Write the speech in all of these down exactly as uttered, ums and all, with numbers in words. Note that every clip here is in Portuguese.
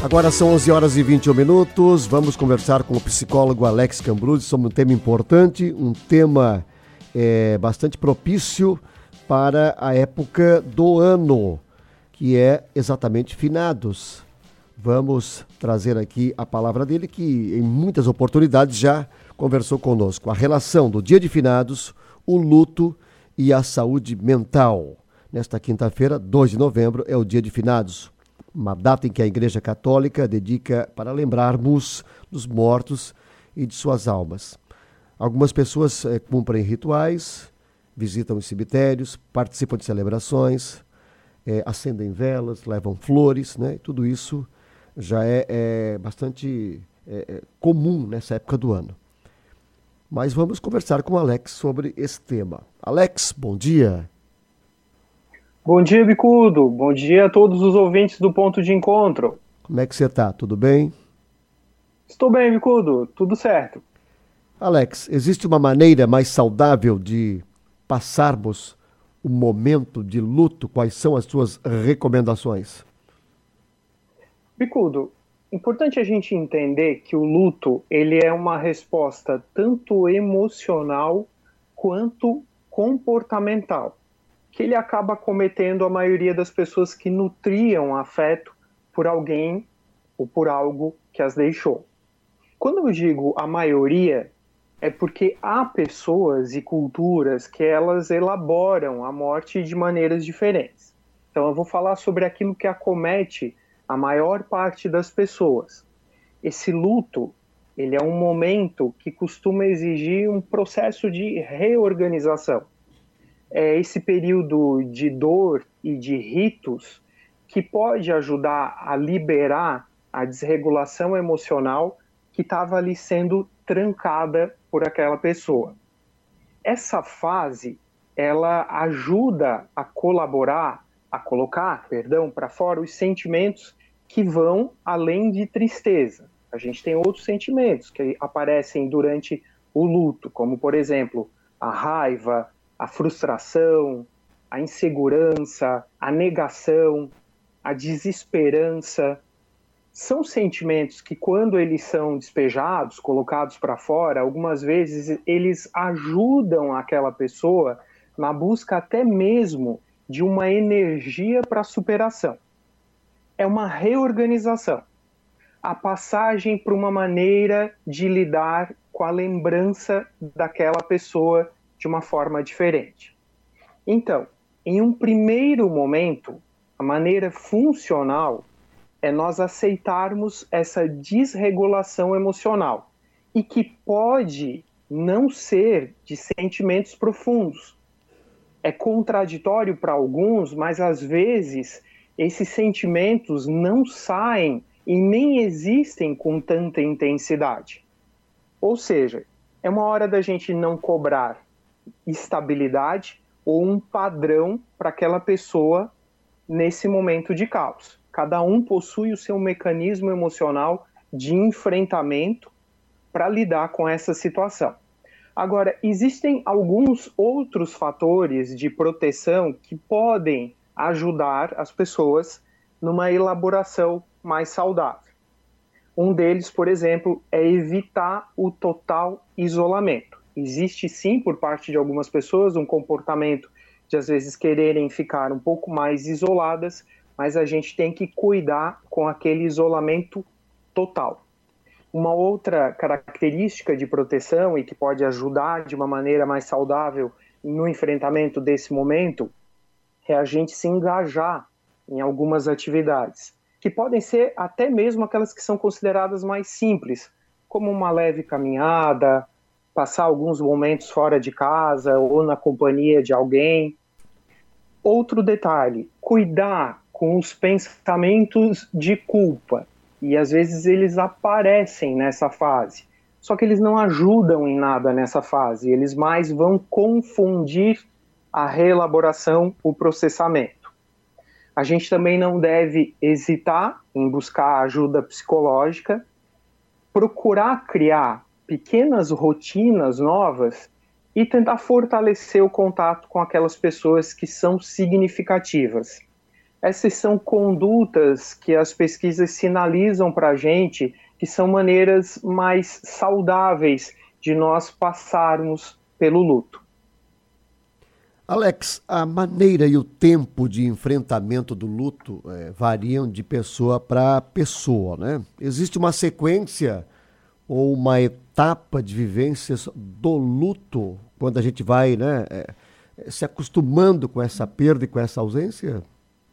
Agora são onze horas e vinte e um minutos, vamos conversar com o psicólogo Alex Cambruzzi sobre um tema importante, um tema é, bastante propício para a época do ano, que é exatamente finados. Vamos trazer aqui a palavra dele, que em muitas oportunidades já conversou conosco. A relação do dia de finados, o luto e a saúde mental. Nesta quinta-feira, dois de novembro, é o dia de finados. Uma data em que a Igreja Católica dedica para lembrarmos dos mortos e de suas almas. Algumas pessoas é, cumprem rituais, visitam os cemitérios, participam de celebrações, é, acendem velas, levam flores, né? Tudo isso já é, é bastante é, comum nessa época do ano. Mas vamos conversar com o Alex sobre esse tema. Alex, bom dia. Bom dia, Bicudo. Bom dia a todos os ouvintes do Ponto de Encontro. Como é que você está? Tudo bem? Estou bem, Bicudo. Tudo certo. Alex, existe uma maneira mais saudável de passarmos o momento de luto? Quais são as suas recomendações? Bicudo, importante a gente entender que o luto ele é uma resposta tanto emocional quanto comportamental, que ele acaba cometendo a maioria das pessoas que nutriam afeto por alguém ou por algo que as deixou. Quando eu digo a maioria, é porque há pessoas e culturas que elas elaboram a morte de maneiras diferentes. Então eu vou falar sobre aquilo que acomete a maior parte das pessoas. Esse luto, ele é um momento que costuma exigir um processo de reorganização. É esse período de dor e de ritos que pode ajudar a liberar a desregulação emocional que estava ali sendo trancada por aquela pessoa. Essa fase, ela ajuda a colaborar, a colocar, perdão, para fora os sentimentos que vão além de tristeza. A gente tem outros sentimentos que aparecem durante o luto, como, por exemplo, a raiva, a frustração, a insegurança, a negação, a desesperança. São sentimentos que, quando eles são despejados, colocados para fora, algumas vezes eles ajudam aquela pessoa na busca até mesmo de uma energia para a superação. É uma reorganização. A passagem para uma maneira de lidar com a lembrança daquela pessoa de uma forma diferente. Então, em um primeiro momento, a maneira funcional é nós aceitarmos essa desregulação emocional e que pode não ser de sentimentos profundos. É contraditório para alguns, mas às vezes esses sentimentos não saem e nem existem com tanta intensidade. Ou seja, é uma hora da gente não cobrar estabilidade ou um padrão para aquela pessoa nesse momento de caos. Cada um possui o seu mecanismo emocional de enfrentamento para lidar com essa situação. Agora, existem alguns outros fatores de proteção que podem ajudar as pessoas numa elaboração mais saudável. Um deles, por exemplo, é evitar o total isolamento. Existe sim, por parte de algumas pessoas, um comportamento de às vezes quererem ficar um pouco mais isoladas, mas a gente tem que cuidar com aquele isolamento total. Uma outra característica de proteção e que pode ajudar de uma maneira mais saudável no enfrentamento desse momento é a gente se engajar em algumas atividades, que podem ser até mesmo aquelas que são consideradas mais simples, como uma leve caminhada, passar alguns momentos fora de casa ou na companhia de alguém. Outro detalhe, cuidar com os pensamentos de culpa. E às vezes eles aparecem nessa fase, só que eles não ajudam em nada nessa fase, eles mais vão confundir a reelaboração, o processamento. A gente também não deve hesitar em buscar ajuda psicológica, procurar criar pequenas rotinas novas e tentar fortalecer o contato com aquelas pessoas que são significativas. Essas são condutas que as pesquisas sinalizam para a gente que são maneiras mais saudáveis de nós passarmos pelo luto. Alex, a maneira e o tempo de enfrentamento do luto é, variam de pessoa para pessoa, né? Existe uma sequência ou uma etapa de vivências do luto quando a gente vai, né, é, se acostumando com essa perda e com essa ausência?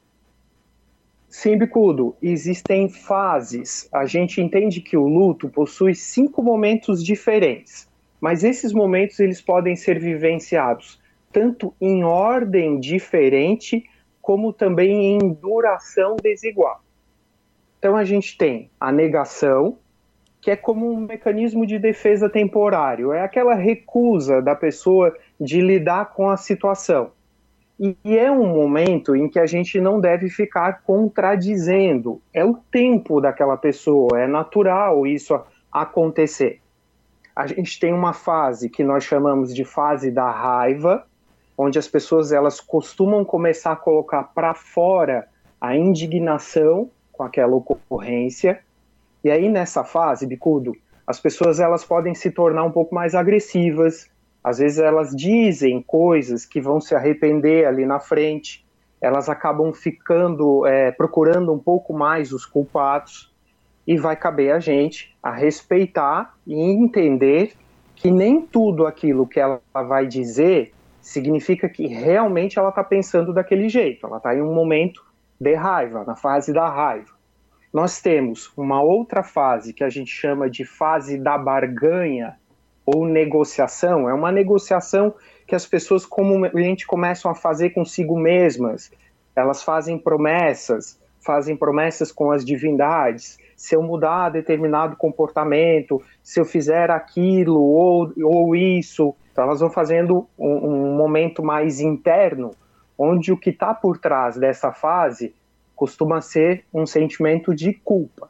Sim, Bicudo, existem fases. A gente entende que o luto possui cinco momentos diferentes, mas esses momentos eles podem ser vivenciados tanto em ordem diferente, como também em duração desigual. Então a gente tem a negação, que é como um mecanismo de defesa temporário, é aquela recusa da pessoa de lidar com a situação. E é um momento em que a gente não deve ficar contradizendo, é o tempo daquela pessoa, é natural isso acontecer. A gente tem uma fase que nós chamamos de fase da raiva, onde as pessoas elas costumam começar a colocar para fora a indignação com aquela ocorrência. E aí nessa fase, Bicudo, as pessoas elas podem se tornar um pouco mais agressivas, às vezes elas dizem coisas que vão se arrepender ali na frente, elas acabam ficando, é, procurando um pouco mais os culpados, e vai caber a gente a respeitar e entender que nem tudo aquilo que ela vai dizer significa que realmente ela está pensando daquele jeito, ela está em um momento de raiva, na fase da raiva. Nós temos uma outra fase que a gente chama de fase da barganha ou negociação. É uma negociação que as pessoas comumente começam a fazer consigo mesmas. Elas fazem promessas, fazem promessas com as divindades. Se eu mudar determinado comportamento, se eu fizer aquilo ou, ou isso... Então elas vão fazendo um, um momento mais interno, onde o que está por trás dessa fase costuma ser um sentimento de culpa.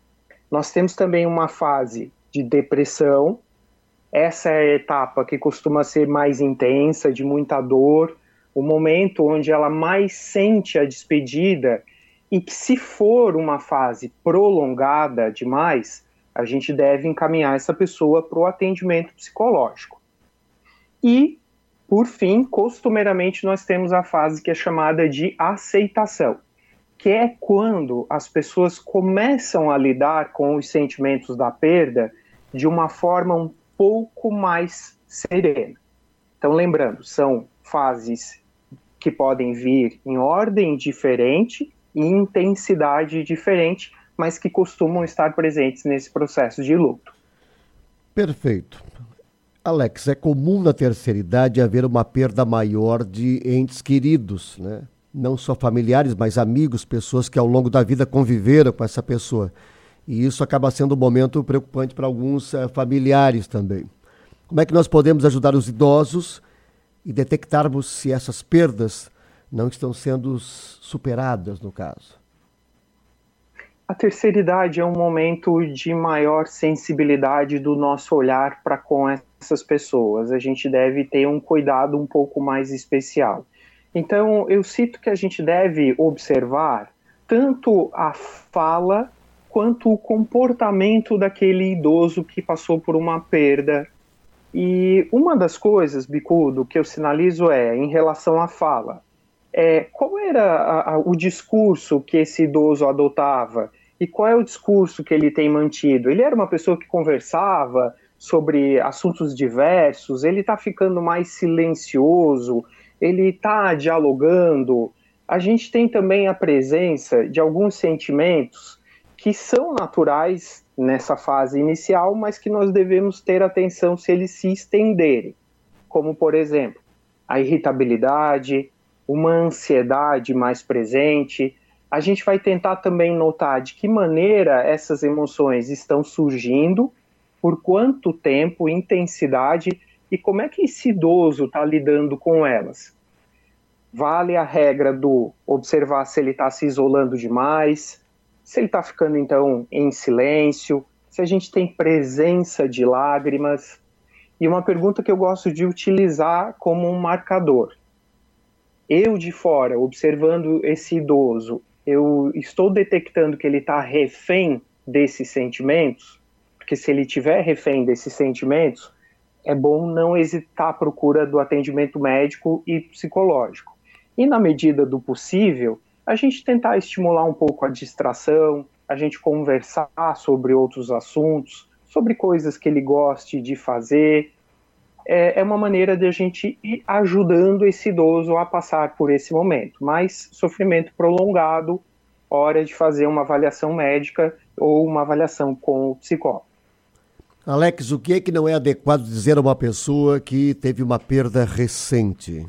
Nós temos também uma fase de depressão, essa é a etapa que costuma ser mais intensa, de muita dor, o momento onde ela mais sente a despedida e que se for uma fase prolongada demais, a gente deve encaminhar essa pessoa para o atendimento psicológico. E, por fim, costumeiramente nós temos a fase que é chamada de aceitação, que é quando as pessoas começam a lidar com os sentimentos da perda de uma forma um pouco mais serena. Então, lembrando, são fases que podem vir em ordem diferente e intensidade diferente, mas que costumam estar presentes nesse processo de luto. Perfeito. Alex, é comum na terceira idade haver uma perda maior de entes queridos, né? Não só familiares, mas amigos, pessoas que ao longo da vida conviveram com essa pessoa. E isso acaba sendo um momento preocupante para alguns uh, familiares também. Como é que nós podemos ajudar os idosos e detectarmos se essas perdas não estão sendo superadas, no caso? A terceira idade é um momento de maior sensibilidade do nosso olhar para com essas pessoas. A gente deve ter um cuidado um pouco mais especial. Então, eu cito que a gente deve observar tanto a fala quanto o comportamento daquele idoso que passou por uma perda. E uma das coisas, Bicudo, que eu sinalizo é, em relação à fala, é, qual era a, a, o discurso que esse idoso adotava? E qual é o discurso que ele tem mantido? Ele era uma pessoa que conversava sobre assuntos diversos, ele está ficando mais silencioso, ele está dialogando. A gente tem também a presença de alguns sentimentos que são naturais nessa fase inicial, mas que nós devemos ter atenção se eles se estenderem. Como, por exemplo, a irritabilidade, uma ansiedade mais presente. A gente vai tentar também notar de que maneira essas emoções estão surgindo, por quanto tempo, intensidade e como é que esse idoso está lidando com elas. Vale a regra do observar se ele está se isolando demais, se ele está ficando então em silêncio, se a gente tem presença de lágrimas. E uma pergunta que eu gosto de utilizar como um marcador. eu de fora, observando esse idoso, eu estou detectando que ele está refém desses sentimentos, porque se ele tiver refém desses sentimentos, é bom não hesitar à procura do atendimento médico e psicológico. E na medida do possível, a gente tentar estimular um pouco a distração, a gente conversar sobre outros assuntos, sobre coisas que ele goste de fazer. É, é uma maneira de a gente ir ajudando esse idoso a passar por esse momento. Mas sofrimento prolongado, hora de fazer uma avaliação médica ou uma avaliação com o psicólogo. Alex, o que é que não é adequado dizer a uma pessoa que teve uma perda recente?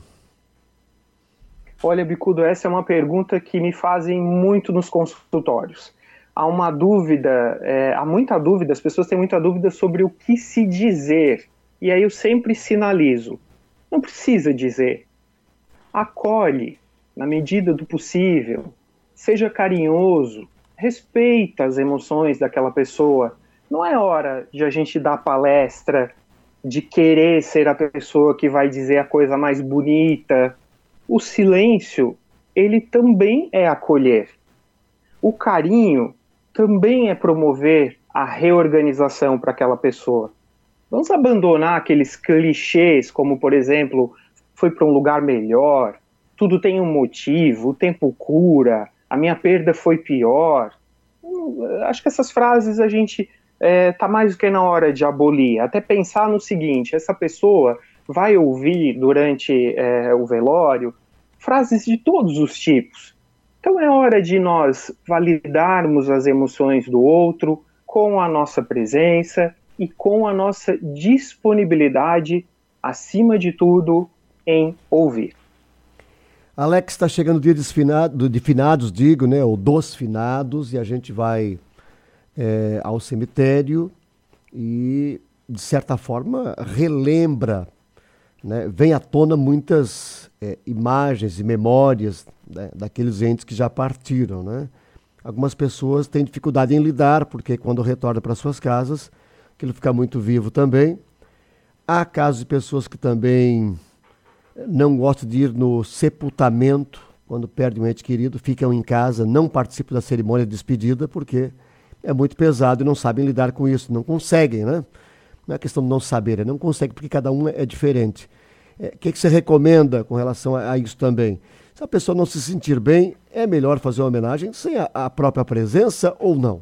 Olha, Bicudo, essa é uma pergunta que me fazem muito nos consultórios. Há uma dúvida, é, há muita dúvida, as pessoas têm muita dúvida sobre o que se dizer. E aí eu sempre sinalizo, não precisa dizer. Acolhe, na medida do possível, seja carinhoso, respeita as emoções daquela pessoa. Não é hora de a gente dar palestra, de querer ser a pessoa que vai dizer a coisa mais bonita. O silêncio, ele também é acolher. O carinho também é promover a reorganização para aquela pessoa. Vamos abandonar aqueles clichês, como, por exemplo, foi para um lugar melhor, tudo tem um motivo, o tempo cura, a minha perda foi pior. Acho que essas frases a gente está é, mais do que na hora de abolir. Até pensar no seguinte, essa pessoa vai ouvir durante é, o velório frases de todos os tipos. Então é hora de nós validarmos as emoções do outro com a nossa presença e com a nossa disponibilidade, acima de tudo, em ouvir. Alex, está chegando o dia de, finado, de finados, digo, né, ou dos finados, e a gente vai é, ao cemitério e, de certa forma, relembra, né, vem à tona muitas é, imagens e memórias, né, daqueles entes que já partiram, né? Algumas pessoas têm dificuldade em lidar, porque quando retornam para suas casas, aquilo fica muito vivo também. Há casos de pessoas que também não gostam de ir no sepultamento, quando perdem um ente querido, ficam em casa, não participam da cerimônia de despedida, porque é muito pesado e não sabem lidar com isso, não conseguem, né? Não é questão de não saber, é não conseguem, porque cada um é diferente. O é, que, que você recomenda com relação a, a isso também? Se a pessoa não se sentir bem, é melhor fazer uma homenagem sem a, a própria presença ou não?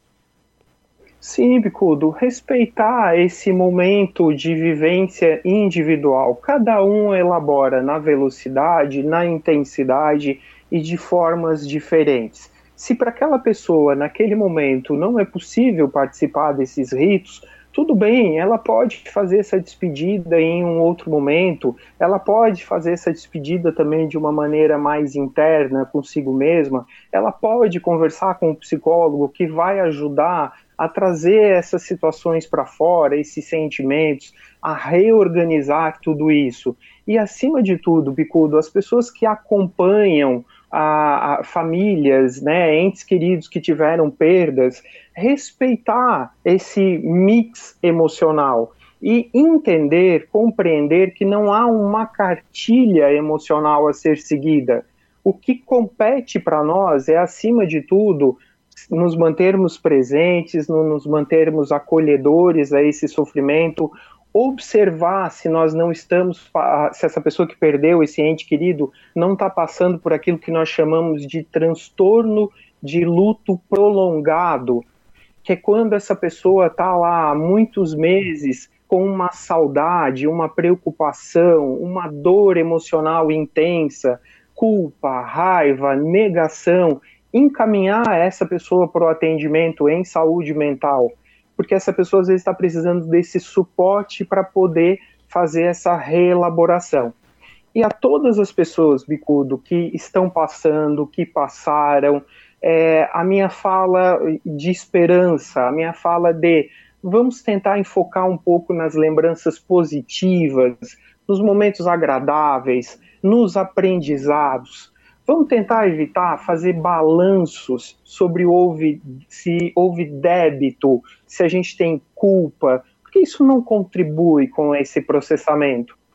Sim, Bicudo, respeitar esse momento de vivência individual. Cada um elabora na velocidade, na intensidade e de formas diferentes. Se para aquela pessoa, naquele momento, não é possível participar desses ritos, tudo bem, ela pode fazer essa despedida em um outro momento, ela pode fazer essa despedida também de uma maneira mais interna, consigo mesma, ela pode conversar com um psicólogo que vai ajudar a trazer essas situações para fora, esses sentimentos, a reorganizar tudo isso. E, acima de tudo, Bicudo, as pessoas que acompanham a, a famílias, né, entes queridos que tiveram perdas, respeitar esse mix emocional e entender, compreender que não há uma cartilha emocional a ser seguida. O que compete para nós é, acima de tudo, nos mantermos presentes, nos mantermos acolhedores a esse sofrimento, observar se nós não estamos, se essa pessoa que perdeu esse ente querido não está passando por aquilo que nós chamamos de transtorno de luto prolongado, que é quando essa pessoa está lá há muitos meses com uma saudade, uma preocupação, uma dor emocional intensa, culpa, raiva, negação, encaminhar essa pessoa para o atendimento em saúde mental, porque essa pessoa às vezes está precisando desse suporte para poder fazer essa reelaboração. E a todas as pessoas, Bicudo, que estão passando, que passaram, é, a minha fala de esperança, a minha fala de vamos tentar enfocar um pouco nas lembranças positivas, nos momentos agradáveis, nos aprendizados. Vamos tentar evitar fazer balanços sobre houve, se houve débito, se a gente tem culpa, porque isso não contribui com esse processamento.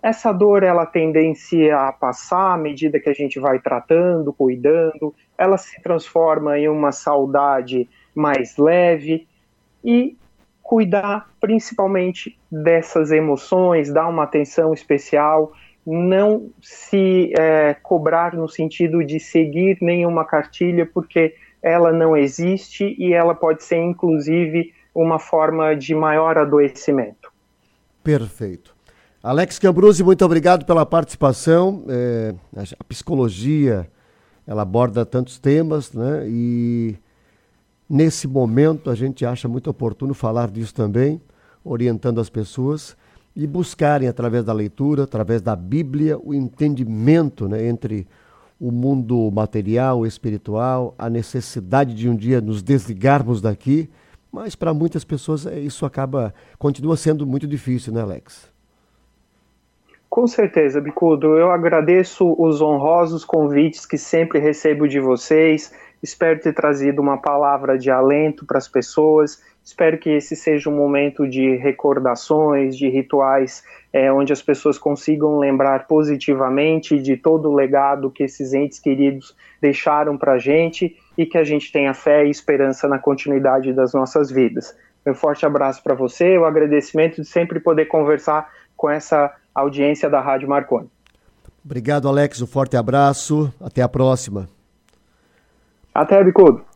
essa dor ela tendencia a passar à medida que a gente vai tratando, cuidando, ela se transforma em uma saudade mais leve e cuidar principalmente dessas emoções, dar uma atenção especial, não se é, cobrar no sentido de seguir nenhuma cartilha, porque ela não existe e ela pode ser inclusive uma forma de maior adoecimento. Perfeito. Alex Cambruzzi, muito obrigado pela participação. É, a psicologia, ela aborda tantos temas, né? E nesse momento a gente acha muito oportuno falar disso também, orientando as pessoas e buscarem através da leitura, através da Bíblia, o entendimento, né, entre o mundo material, o espiritual, a necessidade de um dia nos desligarmos daqui, mas para muitas pessoas isso acaba, continua sendo muito difícil, né, Alex? Com certeza, Bicudo. Eu agradeço os honrosos convites que sempre recebo de vocês. Espero ter trazido uma palavra de alento para as pessoas. Espero que esse seja um momento de recordações, de rituais, é, onde as pessoas consigam lembrar positivamente de todo o legado que esses entes queridos deixaram para a gente e que a gente tenha fé e esperança na continuidade das nossas vidas. Um forte abraço para você, o agradecimento de sempre poder conversar com essa audiência da Rádio Marconi. Obrigado, Alex. Um forte abraço. Até a próxima. Até, Bicudo.